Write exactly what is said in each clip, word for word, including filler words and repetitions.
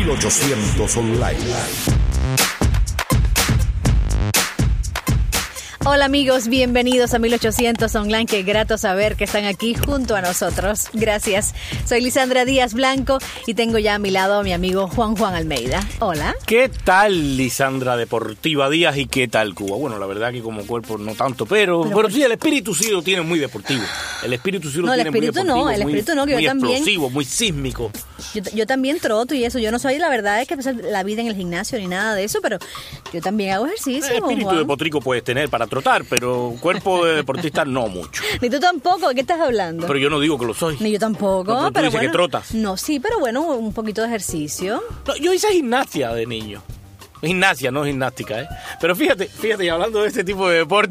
mil ochocientos Online. Hola amigos, bienvenidos a mil ochocientos Online. Qué grato saber que están aquí junto a nosotros. Gracias. Soy Lisandra Díaz Blanco y tengo ya a mi lado a mi amigo Juan Juan Almeida. Hola. ¿Qué tal, Lisandra Deportiva Díaz, y qué tal Cuba? Bueno, la verdad que como cuerpo no tanto, pero, pero, pero sí, el espíritu sí lo tiene muy deportivo. El espíritu sí lo no, tiene muy deportivo. No, el espíritu no, que muy yo también. Muy explosivo, muy sísmico. Yo, yo también troto y eso. Yo no soy, la verdad es que empecé la vida en el gimnasio ni nada de eso, pero yo también hago ejercicio. El espíritu Juan. deportivo puedes tener para trotar, pero cuerpo de deportista no mucho. Ni tú tampoco, ¿de qué estás hablando? Pero yo no digo que lo soy. Ni yo tampoco. No, pero tú pero dices bueno, que trotas. No, sí, pero bueno, un poquito de ejercicio. No, yo hice gimnasia de niño. Gimnasia, no gimnástica, ¿eh? Pero fíjate, fíjate, y hablando de este tipo de deporte.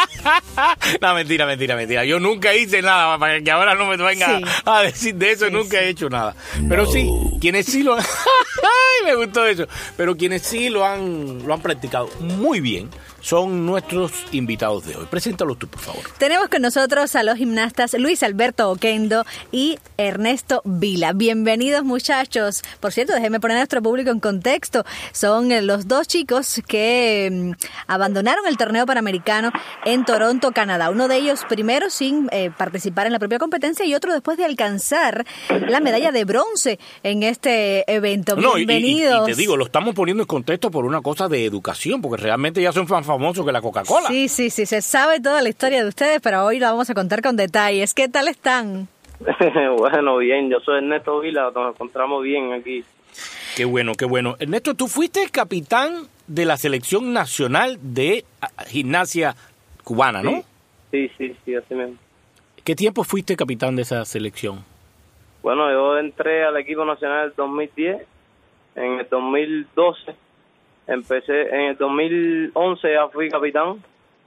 No, mentira, mentira, mentira. Yo nunca hice nada, para que ahora no me venga sí. a decir de eso, sí, nunca sí. he hecho nada. Pero no. sí, quienes sí lo han... ¡Ay, me gustó eso! Pero quienes sí lo han, lo han practicado muy bien son nuestros invitados de hoy. Preséntalos tú, por favor. Tenemos con nosotros a los gimnastas Luis Alberto Oquendo y Ernesto Vila. Bienvenidos, muchachos. Por cierto, déjenme poner a nuestro público en contexto. Son los dos chicos que um, abandonaron el torneo panamericano en Toronto, Canadá. Uno de ellos primero sin eh, participar en la propia competencia y otro después de alcanzar la medalla de bronce en este evento. No, Bienvenidos. Y, y, y te digo, lo estamos poniendo en contexto por una cosa de educación, porque realmente ya son fan famosos que la Coca-Cola. Sí, sí, sí, se sabe toda la historia de ustedes, pero hoy la vamos a contar con detalles. ¿Qué tal están? Bueno, bien, yo soy Ernesto Vila, nos encontramos bien aquí. Qué bueno, qué bueno. Ernesto, tú fuiste el capitán de la selección nacional de gimnasia cubana, ¿no? Sí, sí, sí, sí, así mismo. ¿Qué tiempo fuiste capitán de esa selección? Bueno, yo entré al equipo nacional en el dos mil diez, en el dos mil doce empecé, en el dos mil once ya fui capitán,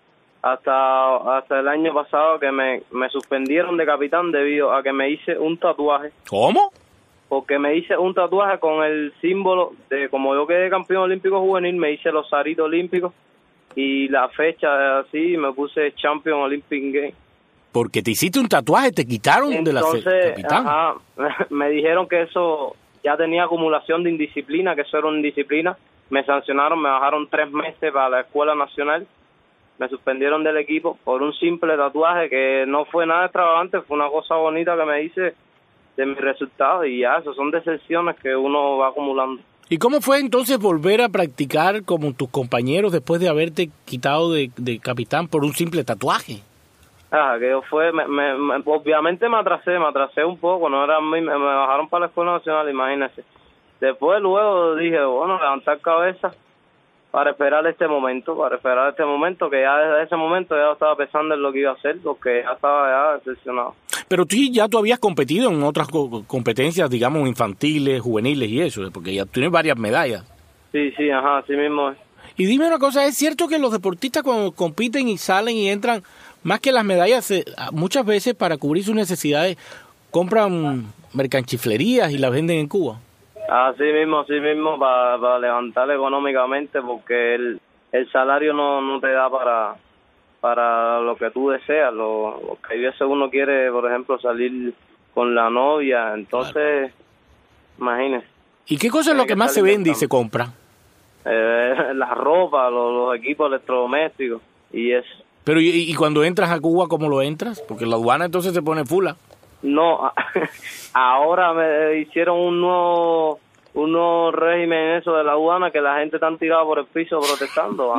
hasta hasta el año pasado que me, me suspendieron de capitán debido a que me hice un tatuaje. ¿Cómo? Porque me hice un tatuaje con el símbolo de, como yo quedé campeón olímpico juvenil, me hice los aritos olímpicos y la fecha así, me puse Champion Olympic Games. Porque te hiciste un tatuaje, te quitaron Entonces, de la capitán. Ajá, me dijeron que eso ya tenía acumulación de indisciplina, que eso era una indisciplina. Me sancionaron, me bajaron tres meses para la escuela nacional, me suspendieron del equipo por un simple tatuaje que no fue nada extravagante, fue una cosa bonita que me hice de mis resultados y ya, eso son decepciones que uno va acumulando. ¿Y cómo fue entonces volver a practicar como tus compañeros después de haberte quitado de, de capitán por un simple tatuaje? Ah, que yo fue, me, me, me, obviamente me atrasé, me atrasé un poco, no era me, me bajaron para la escuela nacional, imagínense. Después, luego dije, bueno, levantar cabeza para esperar este momento, para esperar este momento, que ya desde ese momento ya estaba pensando en lo que iba a hacer, porque ya estaba ya decepcionado. Pero tú ya tú habías competido en otras co- competencias, digamos, infantiles, juveniles y eso, porque ya tienes varias medallas. Sí, sí, ajá, así mismo es. Y dime una cosa, ¿es cierto que los deportistas cuando compiten y salen y entran, más que las medallas, muchas veces para cubrir sus necesidades, compran mercanchiflerías y las venden en Cuba? Así mismo, así mismo, para, para levantar económicamente, porque el, el salario no, no te da para para lo que tú deseas. Lo, lo que a veces uno quiere, por ejemplo, salir con la novia, entonces, claro. Imagínese. ¿Y qué cosa es lo que, que más se vende y se compra? Eh, la ropa, los, los equipos electrodomésticos y eso. Pero ¿y, y cuando entras a Cuba, cómo lo entras? Porque la aduana entonces se pone fula. No, ahora me hicieron un nuevo, un nuevo régimen eso de la aduana, que la gente está tirada por el piso protestando.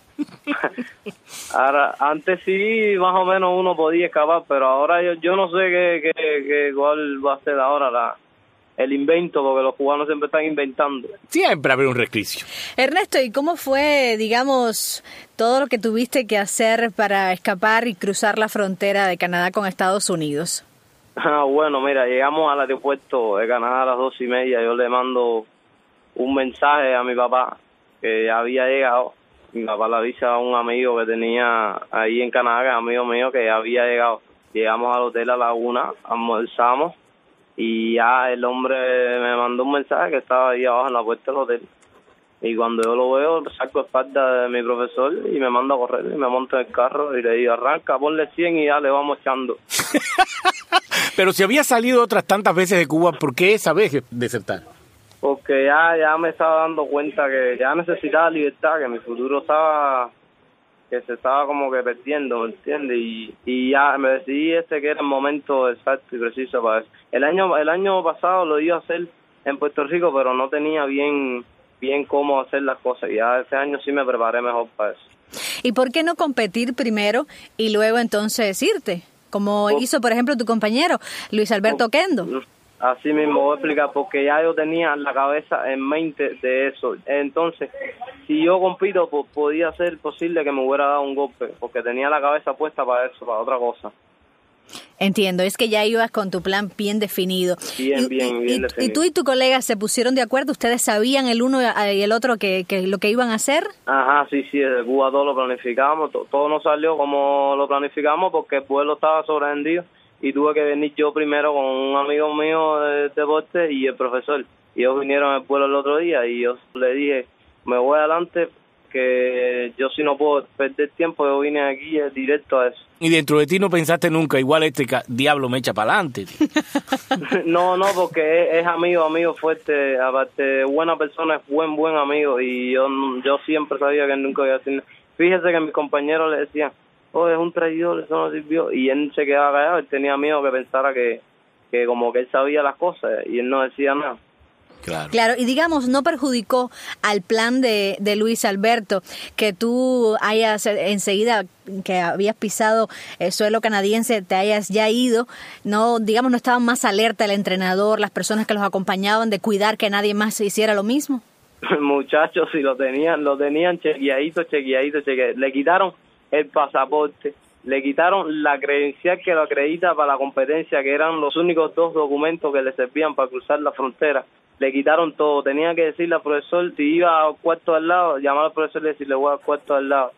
Ahora, antes sí, más o menos uno podía escapar, pero ahora yo, yo no sé qué, qué, qué cuál va a ser ahora la el invento, porque los cubanos siempre están inventando. Siempre habrá un resquicio. Ernesto, ¿y cómo fue, digamos, todo lo que tuviste que hacer para escapar y cruzar la frontera de Canadá con Estados Unidos? Ah, bueno, mira, llegamos al aeropuerto de Canadá a las dos y media. Yo le mando un mensaje a mi papá que ya había llegado. Mi papá le avisa a un amigo que tenía ahí en Canadá, que es amigo mío, que ya había llegado. Llegamos al hotel a la una, almorzamos y ya el hombre me mandó un mensaje que estaba ahí abajo en la puerta del hotel. Y cuando yo lo veo, saco espalda de mi profesor y me manda a correr y me monto en el carro y le digo, arranca, ponle cien y ya le vamos echando. Pero si había salido otras tantas veces de Cuba, ¿por qué esa vez desertar? Porque ya, ya me estaba dando cuenta que ya necesitaba libertad, que mi futuro estaba, que se estaba como que perdiendo, ¿me entiendes? Y, y ya me decidí este que era el momento exacto y preciso para eso. El año, el año pasado lo iba a hacer en Puerto Rico, pero no tenía bien, bien cómo hacer las cosas. Y ya este año sí me preparé mejor para eso. ¿Y por qué no competir primero y luego entonces irte? Como por, hizo, por ejemplo, tu compañero, Luis Alberto Oquendo. Así mismo voy a explicar, porque ya yo tenía la cabeza en mente de eso. Entonces, si yo compito, pues, podía ser posible que me hubiera dado un golpe, porque tenía la cabeza puesta para eso, para otra cosa. Entiendo, es que ya ibas con tu plan bien definido. Bien, y, bien, y, bien y, definido. ¿Y tú y tu colega se pusieron de acuerdo? ¿Ustedes sabían el uno y el otro que, que lo que iban a hacer? Ajá, sí, sí, desde Cuba todo lo planificamos, todo, todo no salió como lo planificamos porque el vuelo estaba sobrevendido y tuve que venir yo primero con un amigo mío de deporte y el profesor. Y ellos vinieron al vuelo el otro día y yo le dije, me voy adelante, que yo si no puedo perder tiempo, yo vine aquí directo a eso. Y dentro de ti no pensaste nunca, igual este ca- diablo me echa para adelante. No, no, porque es, es amigo, amigo fuerte, aparte buena persona, es buen, buen amigo y yo yo siempre sabía que él nunca iba a decir. Fíjese que mis compañeros le decían, oh, es un traidor, eso no sirvió, y él se quedaba callado, él tenía miedo que pensara que, que como que él sabía las cosas y él no decía nada. Claro. Claro, y digamos, no perjudicó al plan de, de Luis Alberto que tú hayas enseguida que habías pisado el suelo canadiense, te hayas ya ido, no, digamos, no estaban más alerta el entrenador, las personas que los acompañaban de cuidar que nadie más hiciera lo mismo. Muchachos, si lo tenían, lo tenían chequeadito, chequeadito, chequeadito. Le quitaron el pasaporte, le quitaron la credencial que lo acredita para la competencia, que eran los únicos dos documentos que le servían para cruzar la frontera. Le quitaron todo, tenía que decirle al profesor, si iba al cuarto al lado, llamar al profesor y decirle voy al cuarto al lado.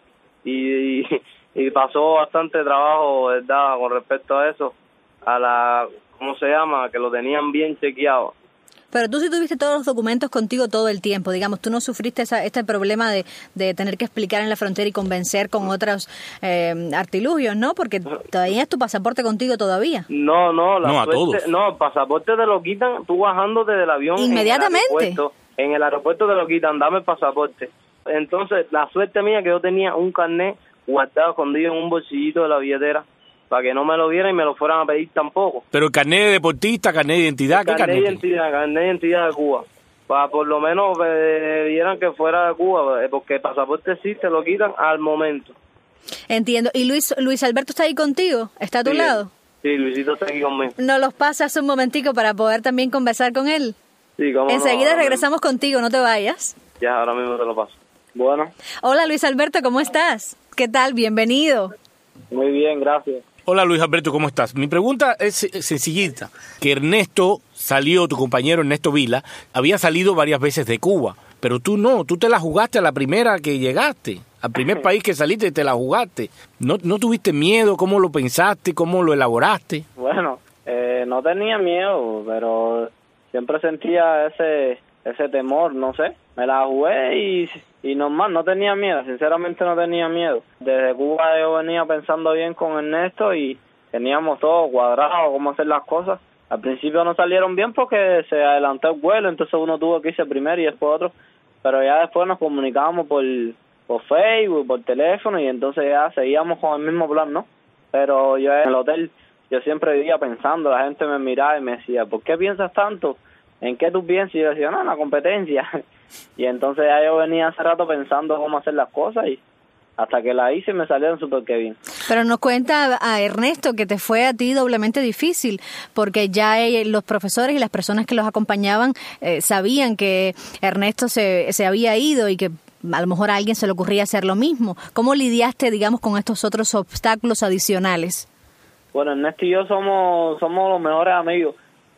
Y, y, y pasó bastante trabajo, ¿verdad?, con respecto a eso, a la, ¿cómo se llama?, que lo tenían bien chequeado. Pero tú sí tuviste todos los documentos contigo todo el tiempo, digamos, tú no sufriste esa, este problema de, de tener que explicar en la frontera y convencer con otros eh, artilugios, ¿no? Porque todavía es tu pasaporte contigo todavía. No, no, la no, a suerte, todos. No, el pasaporte te lo quitan tú bajándote del avión. Inmediatamente. En el aeropuerto, en el aeropuerto te lo quitan, dame el pasaporte. Entonces, la suerte mía que yo tenía un carnet guardado, escondido en un bolsillito de la billetera, para que no me lo vieran y me lo fueran a pedir tampoco. Pero el carnet de deportista, carnet de identidad, ¿qué carnet? carnet? de identidad, carnet de identidad de Cuba. Para por lo menos eh, vieran que fuera de Cuba, porque el pasaporte sí te lo quitan al momento. Entiendo. ¿Y Luis Luis Alberto está ahí contigo? ¿Está a tu sí, lado? Sí, Luisito está aquí conmigo. ¿Nos los pasas un momentico para poder también conversar con él? Sí, cómo Enseguida no, regresamos mismo. contigo, no te vayas. Ya, ahora mismo te lo paso. Bueno. Hola Luis Alberto, ¿cómo estás? ¿Qué tal? Bienvenido. Muy bien, gracias. Hola Luis Alberto, ¿cómo estás? Mi pregunta es sencillita. Que Ernesto salió, tu compañero Ernesto Vila, había salido varias veces de Cuba, pero tú no, tú te la jugaste a la primera que llegaste, al primer país que saliste te la jugaste. ¿No, no tuviste miedo? ¿Cómo lo pensaste? ¿Cómo lo elaboraste? Bueno, eh, no tenía miedo, pero siempre sentía ese ese temor, no sé. Me la jugué y, y normal, no tenía miedo, sinceramente no tenía miedo. Desde Cuba yo venía pensando bien con Ernesto y teníamos todo cuadrado, cómo hacer las cosas. Al principio no salieron bien porque se adelantó el vuelo, entonces uno tuvo que irse primero y después otro, pero ya después nos comunicábamos por, por Facebook, por teléfono y entonces ya seguíamos con el mismo plan, ¿no? Pero yo en el hotel, yo siempre vivía pensando, la gente me miraba y me decía, ¿por qué piensas tanto? ¿En qué tú piensas? Y yo decía, no, en la competencia. Y entonces ya yo venía hace rato pensando cómo hacer las cosas y hasta que la hice me salieron súper que bien. Pero nos cuenta a Ernesto que te fue a ti doblemente difícil, porque ya los profesores y las personas que los acompañaban eh, sabían que Ernesto se, se había ido y que a lo mejor a alguien se le ocurría hacer lo mismo. ¿Cómo lidiaste, digamos, con estos otros obstáculos adicionales? Bueno, Ernesto y yo somos, somos los mejores amigos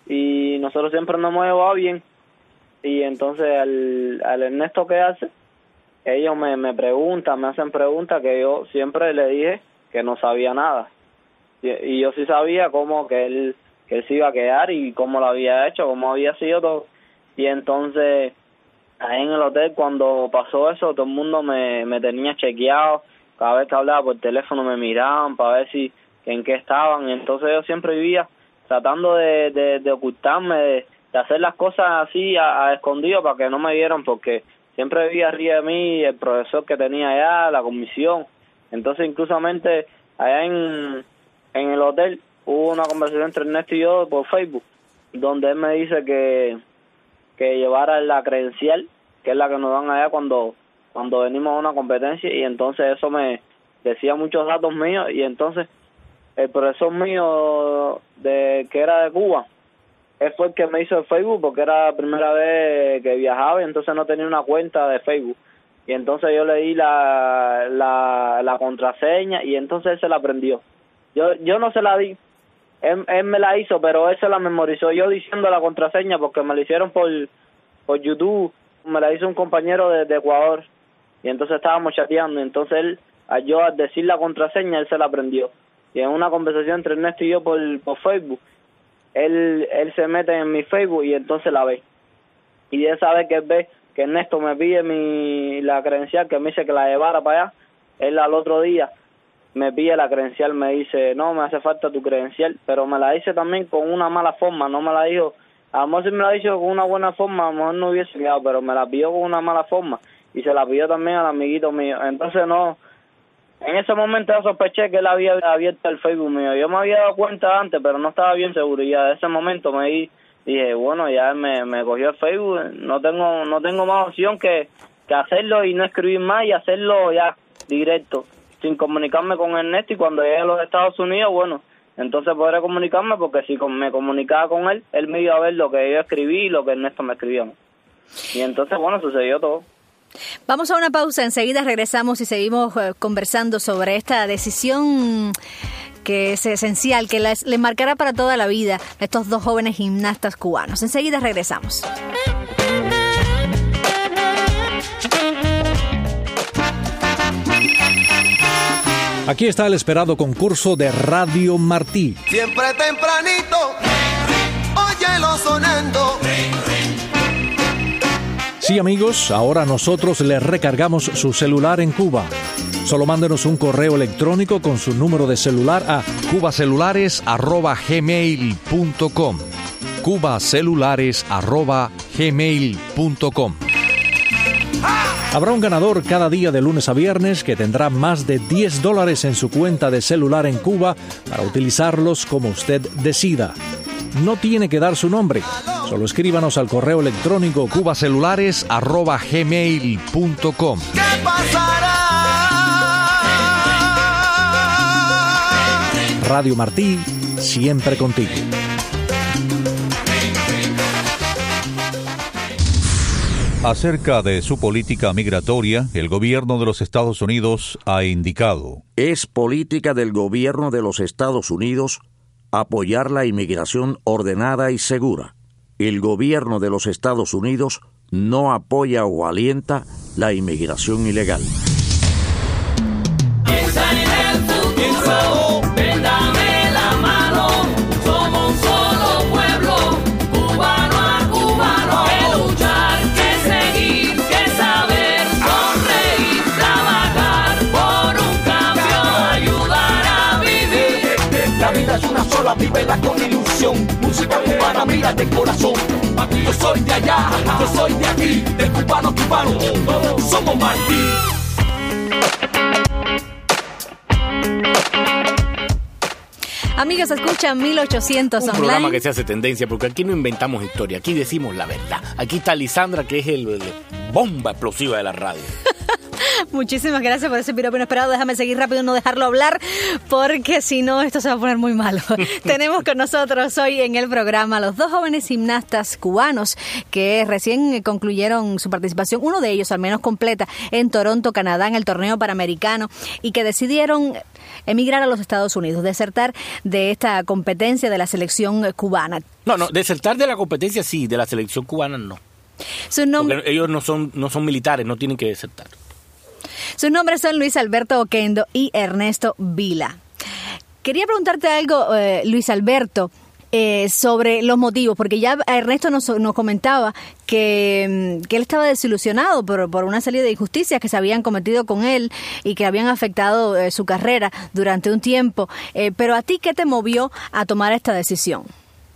y nosotros siempre nos hemos llevado bien. Y entonces al, al Ernesto quedarse, ellos me, me preguntan, me hacen preguntas que yo siempre le dije que no sabía nada. Y, y yo sí sabía cómo que él, que él se iba a quedar y cómo lo había hecho, cómo había sido todo. Y entonces ahí en el hotel cuando pasó eso, todo el mundo me, me tenía chequeado. Cada vez que hablaba por teléfono me miraban para ver si en qué estaban. Y entonces yo siempre vivía tratando de, de, de ocultarme de, de hacer las cosas así a, a escondido para que no me vieran, porque siempre vivía arriba de mí el profesor que tenía allá, la comisión. Entonces, inclusamente allá en, en el hotel hubo una conversación entre Ernesto y yo por Facebook, donde él me dice que, que llevara la credencial, que es la que nos dan allá cuando, cuando venimos a una competencia, y entonces eso me decía muchos datos míos, y entonces el profesor mío de que era de Cuba, él fue el que me hizo el Facebook, porque era la primera vez que viajaba y entonces no tenía una cuenta de Facebook. Y entonces yo le di la, la, la contraseña y entonces él se la aprendió. Yo yo no se la di, él, él me la hizo, pero él se la memorizó. Yo diciendo la contraseña, porque me la hicieron por, por YouTube, me la hizo un compañero de, de Ecuador. Y entonces estábamos chateando, y entonces él, yo al decir la contraseña, él se la aprendió. Y en una conversación entre Ernesto y yo por, por Facebook, Él, él se mete en mi Facebook y entonces la ve. Y esa vez que él ve que Ernesto me pide mi la credencial, que me dice que la llevara para allá, él al otro día me pide la credencial, me dice, no, me hace falta tu credencial, pero me la dice también con una mala forma, no me la dijo, a lo mejor si me la dijo con una buena forma, a lo mejor no hubiese quedado, pero me la pidió con una mala forma, y se la pidió también al amiguito mío. Entonces no, en ese momento yo sospeché que él había abierto el Facebook mío. Yo me había dado cuenta antes, pero no estaba bien seguro. Y ya de ese momento me di, dije, bueno, ya me, me cogió el Facebook. No tengo no tengo más opción que, que hacerlo y no escribir más y hacerlo ya directo, sin comunicarme con Ernesto. Y cuando llegue a los Estados Unidos, bueno, entonces podré comunicarme, porque si me comunicaba con él, él me iba a ver lo que yo escribí y lo que Ernesto me escribió. Y entonces, bueno, sucedió todo. Vamos a una pausa, enseguida regresamos y seguimos eh, conversando sobre esta decisión que es esencial, que les, les marcará para toda la vida a estos dos jóvenes gimnastas cubanos. Enseguida regresamos. Aquí está el esperado concurso de Radio Martí. Siempre tempranito, óyelo sonando. Sí, amigos, ahora nosotros les recargamos su celular en Cuba. Solo mándenos un correo electrónico con su número de celular a cubacelulares arroba gmail punto com. cubacelulares arroba gmail punto com. Habrá un ganador cada día de lunes a viernes que tendrá más de diez dólares en su cuenta de celular en Cuba para utilizarlos como usted decida. No tiene que dar su nombre. Solo escríbanos al correo electrónico cubacelulares arroba gmail punto com. ¿Qué pasará? Radio Martí, siempre contigo. Acerca de su política migratoria, el gobierno de los Estados Unidos ha indicado: es política del gobierno de los Estados Unidos apoyar la inmigración ordenada y segura. El gobierno de los Estados Unidos no apoya o alienta la inmigración ilegal. Piensa en el futuro, ven, dame la mano, somos un solo pueblo, cubano a cubano, que luchar, que seguir, que saber, sonreír, trabajar por un cambio, ayudar a vivir. La vida es una sola, vívela con ilusión, música cubana, mira de corazón. Papi, yo soy de allá, yo soy de aquí, de cubano a cubano, todos somos Martí. Amigos, escuchan mil ochocientos Un online. Un programa que se hace tendencia, porque aquí no inventamos historia, aquí decimos la verdad. Aquí está Lisandra, que es el, el bomba explosiva de la radio. Muchísimas gracias por ese piropo inesperado. Déjame seguir rápido y no dejarlo hablar, porque si no, esto se va a poner muy malo. Tenemos con nosotros hoy en el programa los dos jóvenes gimnastas cubanos que recién concluyeron su participación, uno de ellos al menos completa, en Toronto, Canadá, en el torneo panamericano, y que decidieron emigrar a los Estados Unidos, desertar de esta competencia de la selección cubana. No, no, desertar de la competencia sí, de la selección cubana no. Su nombre... Porque ellos no son, no son militares, no tienen que desertar. Sus nombres son Luis Alberto Oquendo y Ernesto Vila. Quería preguntarte algo, eh, Luis Alberto, eh, sobre los motivos, porque ya Ernesto nos, nos comentaba que, que él estaba desilusionado por, por una serie de injusticias que se habían cometido con él y que habían afectado eh, su carrera durante un tiempo. Eh, pero a ti, ¿qué te movió a tomar esta decisión?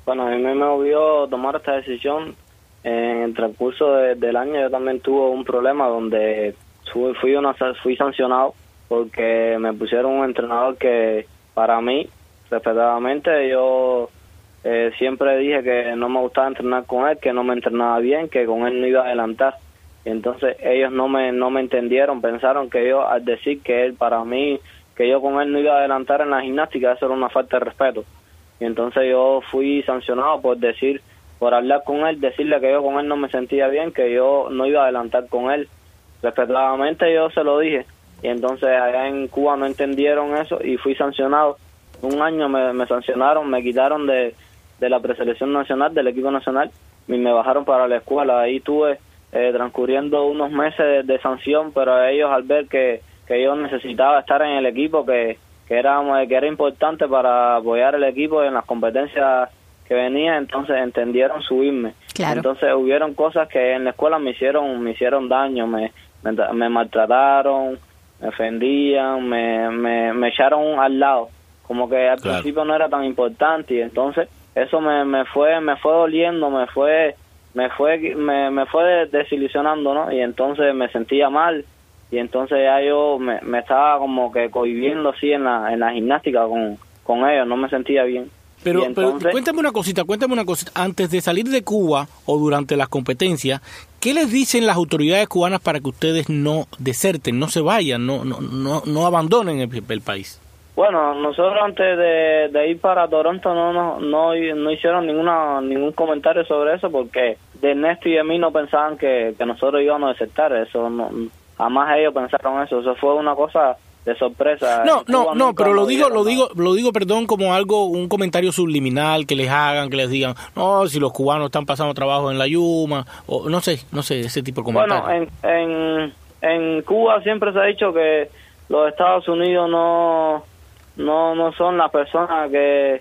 Bueno, a mí me movió tomar esta decisión. En el transcurso de, del año yo también tuve un problema donde fui, fui, una, fui sancionado porque me pusieron un entrenador que para mí, respetadamente, yo eh, siempre dije que no me gustaba entrenar con él, que no me entrenaba bien, que con él no iba a adelantar. Y entonces ellos no me no me entendieron, pensaron que yo al decir que él para mí, que yo con él no iba a adelantar en la gimnástica, eso era una falta de respeto. Y entonces yo fui sancionado por decir, por hablar con él, decirle que yo con él no me sentía bien, que yo no iba a adelantar con él. Respetadamente yo se lo dije. Y entonces allá en Cuba no entendieron eso y fui sancionado. Un año me, me sancionaron, me quitaron de, de la preselección nacional, del equipo nacional, y me bajaron para la escuela. Ahí tuve eh, transcurriendo unos meses de, de sanción, pero ellos al ver que, que yo necesitaba estar en el equipo, que, que, era, que era importante para apoyar el equipo en las competencias que venía, entonces entendieron subirme. Claro. Entonces hubieron cosas que en la escuela me hicieron me hicieron daño, me, me, me maltrataron, me ofendían, me, me, me echaron al lado, como que al Claro. principio no era tan importante, y entonces eso me, me fue me fue doliendo, me fue me fue me, me fue desilusionando, ¿no? Y entonces me sentía mal, y entonces ya yo me, me estaba como que cohibiendo así en la en la gimnástica con, con ellos, no me sentía bien. Pero, Y entonces, pero cuéntame una cosita, cuéntame una cosita. Antes de salir de Cuba o durante las competencias, ¿qué les dicen las autoridades cubanas para que ustedes no deserten, no se vayan, no no no, no abandonen el, el país? Bueno, nosotros antes de, de ir para Toronto no, no no no hicieron ninguna ningún comentario sobre eso, porque de Ernesto y de mí no pensaban que, que nosotros íbamos a desertar. Eso no, jamás ellos pensaron eso. Eso fue una cosa de sorpresa. No, no, Cuba no, pero lo digo, dieron, lo ¿no? digo, lo digo, perdón, como algo, un comentario subliminal que les hagan, que les digan, no, si los cubanos están pasando trabajo en la Yuma, o no sé, no sé, ese tipo de comentarios. Bueno, en, en, en Cuba siempre se ha dicho que los Estados Unidos no no no son las personas que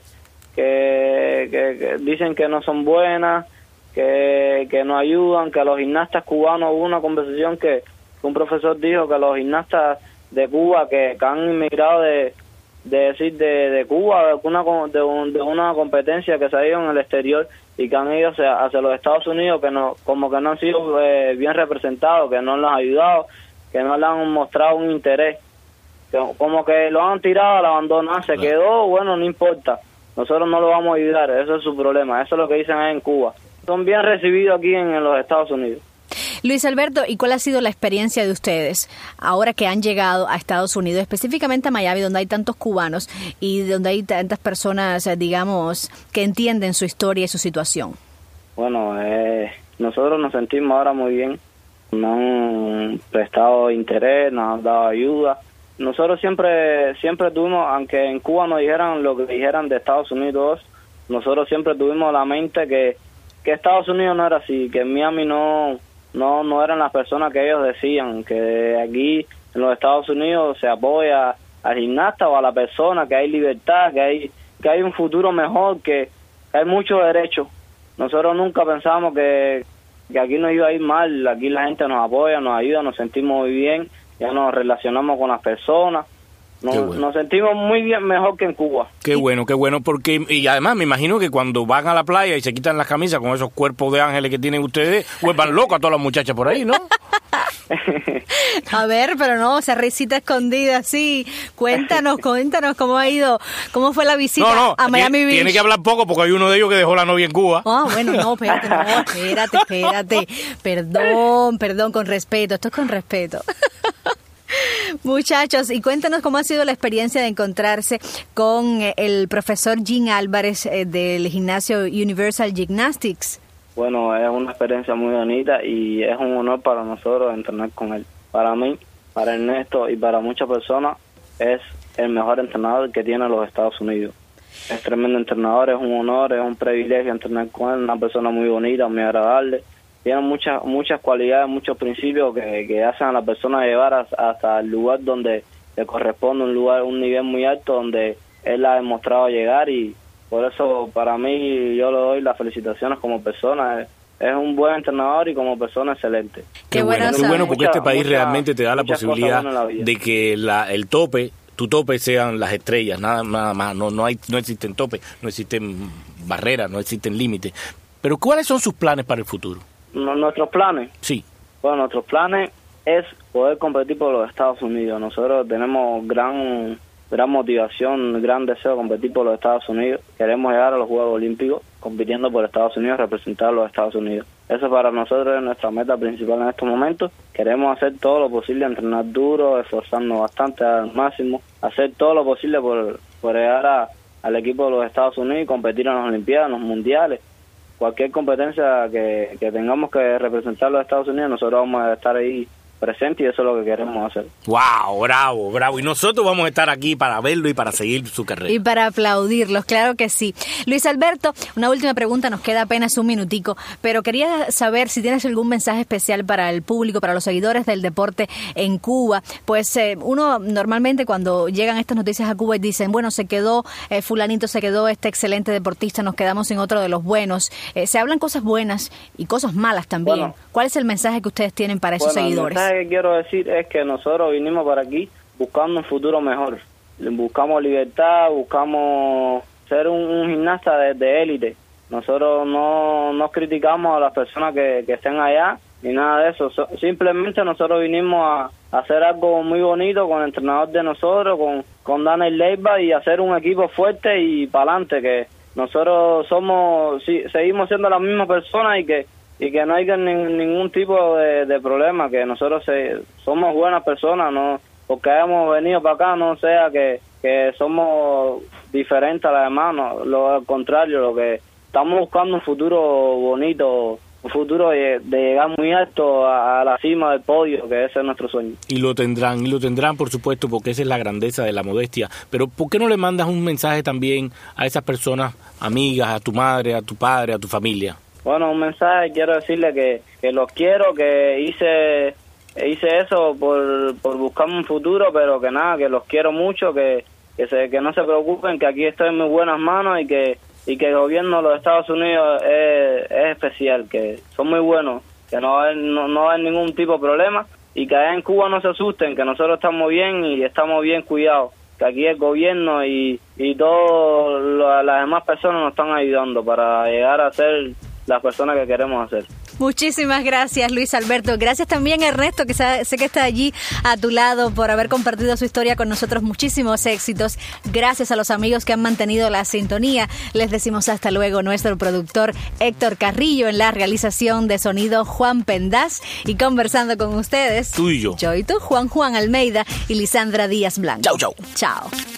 que, que, que dicen que no son buenas, que, que no ayudan, que a los gimnastas cubanos, hubo una conversación que un profesor dijo que los gimnastas de Cuba que, que han inmigrado de, de decir de, de Cuba, de una, de, un, de una competencia que se ha ido en el exterior y que han ido hacia, hacia los Estados Unidos, que no como que no han sido eh, bien representados, que no los han ayudado, que no le han mostrado un interés, que, como que lo han tirado al abandono, se quedó, bueno, no importa, nosotros no lo vamos a ayudar, eso es su problema, eso es lo que dicen ahí en Cuba. Son bien recibidos aquí en, en los Estados Unidos. Luis Alberto, ¿y cuál ha sido la experiencia de ustedes ahora que han llegado a Estados Unidos, específicamente a Miami, donde hay tantos cubanos y donde hay tantas personas, digamos, que entienden su historia y su situación? Bueno, eh, nosotros nos sentimos ahora muy bien, nos han prestado interés, nos han dado ayuda. Nosotros siempre siempre tuvimos, aunque en Cuba nos dijeran lo que dijeran de Estados Unidos, nosotros siempre tuvimos la mente que, que Estados Unidos no era así, que en Miami no... no no eran las personas que ellos decían, que aquí en los Estados Unidos se apoya al gimnasta o a la persona, que hay libertad, que hay que hay un futuro mejor, que, que hay muchos derechos. Nosotros nunca pensamos que, que aquí nos iba a ir mal, aquí la gente nos apoya, nos ayuda, nos sentimos muy bien, ya nos relacionamos con las personas, nos, Qué bueno. nos sentimos muy bien, mejor que en Cuba. Qué bueno, qué bueno, porque, y además me imagino que cuando van a la playa y se quitan las camisas con esos cuerpos de ángeles que tienen ustedes, vuelvan locos a todas las muchachas por ahí, ¿no? A ver, pero no, esa risita escondida, sí. Cuéntanos, cuéntanos cómo ha ido, cómo fue la visita No, no, a Miami tiene, Beach. tiene que hablar poco porque hay uno de ellos que dejó la novia en Cuba. Ah, bueno, no, espérate, no, espérate, espérate. Perdón, perdón, con respeto, esto es con respeto. Muchachos, y cuéntanos cómo ha sido la experiencia de encontrarse con el profesor Jim Álvarez eh, del gimnasio Universal Gymnastics. Bueno, es una experiencia muy bonita y es un honor para nosotros entrenar con él. Para mí, para Ernesto y para muchas personas es el mejor entrenador que tiene los Estados Unidos. Es tremendo entrenador, es un honor, es un privilegio entrenar con él, una persona muy bonita, muy agradable. Tiene muchas muchas cualidades, muchos principios que, que hacen a la persona llevar hasta, hasta el lugar donde le corresponde, un lugar, un nivel muy alto donde él ha demostrado llegar, y por eso para mí yo le doy las felicitaciones como persona. Es, es un buen entrenador y como persona excelente. Qué, Qué bueno, bueno, qué bueno porque Mucha- este país mucha- realmente te da la muchas cosas posibilidad buenas en la vida. de que la, el tope tu tope sean las estrellas, nada, nada más. No, no, hay, no existen topes, no existen barreras, no existen límites. Pero ¿cuáles son sus planes para el futuro? ¿Nuestros planes? Sí. Bueno, nuestros planes es poder competir por los Estados Unidos. Nosotros tenemos gran gran motivación, gran deseo de competir por los Estados Unidos. Queremos llegar a los Juegos Olímpicos compitiendo por Estados Unidos, representar a los Estados Unidos. Eso para nosotros es nuestra meta principal en estos momentos. Queremos hacer todo lo posible, entrenar duro, esforzarnos bastante al máximo, hacer todo lo posible por, por llegar a, al equipo de los Estados Unidos y competir en las Olimpiadas, en los Mundiales. Cualquier competencia que, que tengamos que representar a los Estados Unidos, nosotros vamos a estar ahí presente y eso es lo que queremos hacer. ¡Wow! Bravo, bravo. Y nosotros vamos a estar aquí para verlo y para seguir su carrera. Y para aplaudirlos, claro que sí. Luis Alberto, una última pregunta, nos queda apenas un minutico, pero quería saber si tienes algún mensaje especial para el público, para los seguidores del deporte en Cuba. Pues eh, uno normalmente cuando llegan estas noticias a Cuba y dicen, bueno, se quedó eh, fulanito, se quedó este excelente deportista, nos quedamos sin otro de los buenos. Eh, se hablan cosas buenas y cosas malas también. Bueno, ¿cuál es el mensaje que ustedes tienen para esos bueno, seguidores? El mensaje que quiero decir es que nosotros vinimos para aquí buscando un futuro mejor. Buscamos libertad, buscamos ser un, un gimnasta de, de élite. Nosotros no, no criticamos a las personas que, que estén allá ni nada de eso. So, simplemente nosotros vinimos a, a hacer algo muy bonito con el entrenador de nosotros, con, con Daniel Leiva, y hacer un equipo fuerte y para adelante, que nosotros somos, sí, seguimos siendo las mismas personas y que y que no hay ni, ningún tipo de, de problema, que nosotros se, somos buenas personas, no porque hayamos venido para acá no sea que, que somos diferentes a las demás, no, lo al contrario, lo que estamos buscando un futuro bonito, un futuro de, de llegar muy alto a, a la cima del podio, que ese es nuestro sueño. Y lo tendrán, y lo tendrán por supuesto, porque esa es la grandeza de la modestia. Pero ¿por qué no le mandas un mensaje también a esas personas, amigas, a tu madre, a tu padre, a tu familia? Bueno, un mensaje, quiero decirle que, que los quiero, que hice hice eso por, por buscarme un futuro, pero que nada, que los quiero mucho, que que, se, que no se preocupen, que aquí estoy en muy buenas manos y que y que el gobierno de los Estados Unidos es, es especial, que son muy buenos, que no va a haber, no, no va a haber ningún tipo de problema y que allá en Cuba no se asusten, que nosotros estamos bien y estamos bien cuidados, que aquí el gobierno y, y todas las demás personas nos están ayudando para llegar a ser las personas que queremos hacer. Muchísimas gracias, Luis Alberto. Gracias también a Ernesto, que sé que está allí a tu lado, por haber compartido su historia con nosotros. Muchísimos éxitos. Gracias a los amigos que han mantenido la sintonía. Les decimos hasta luego. Nuestro productor Héctor Carrillo, en la realización de sonido Juan Pendaz, y conversando con ustedes, tú y yo. Yo y tú, Juan Juan Almeida y Lisandra Díaz Blanco. Chau, chau. Chao.